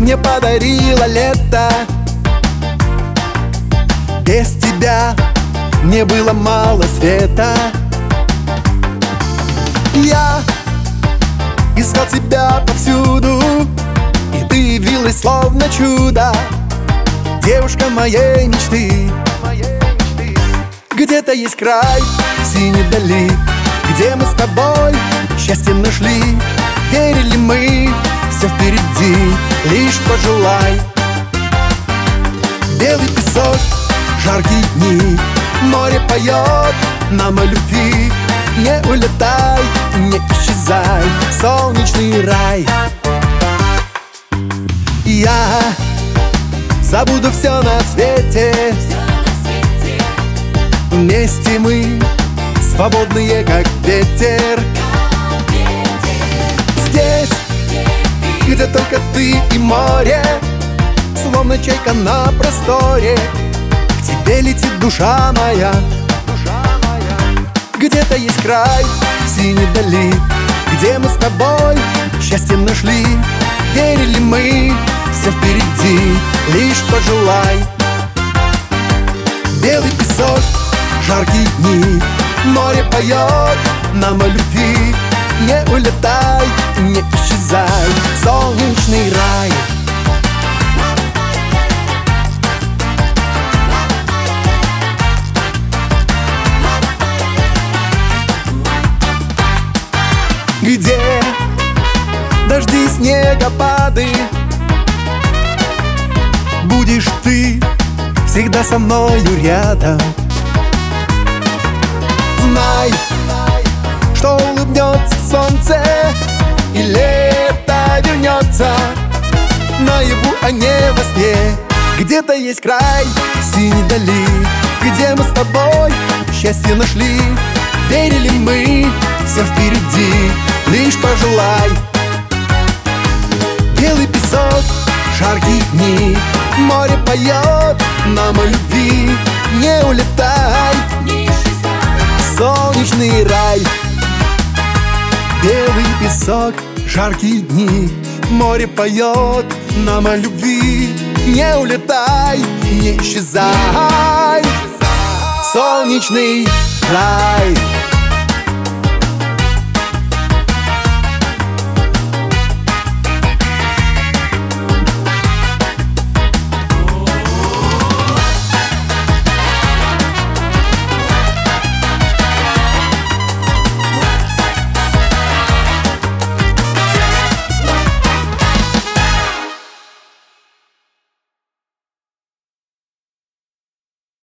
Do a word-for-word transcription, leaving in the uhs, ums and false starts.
мне подарило лето. Без тебя мне было мало света. Я искал тебя повсюду, и ты явилась словно чудо, девушка моей мечты. Где-то есть край в синей дали, где мы с тобой счастье нашли. Верили мы, все впереди, лишь пожелай. Белый песок, жаркие дни, море поет нам о любви. Не улетай, не исчезай, солнечный рай. Я забуду все на свете. Вместе мы свободные, как ветер. Здесь, где только ты и море, словно чайка на просторе, к тебе летит душа моя. Где-то есть край в синей дали, где мы с тобой счастье нашли. Верили мы, все впереди, лишь пожелай. Белый песок, жаркие дни, море поет нам о любви. Не улетай, не исчезай, солнечный рай. Где дожди, снегопады, будешь ты всегда со мною рядом. Знай, что улыбнется солнце, и лето вернется наяву, а не во сне. Где-то есть край в синей дали, где мы с тобой счастье нашли. Верили мы, все впереди, лишь пожелай. Белый песок, жаркие дни, море поет нам о любви. Не улетай, не исчезай, солнечный рай. Белый песок, жаркие дни, море поет нам о любви. Не улетай, не исчезай, солнечный рай.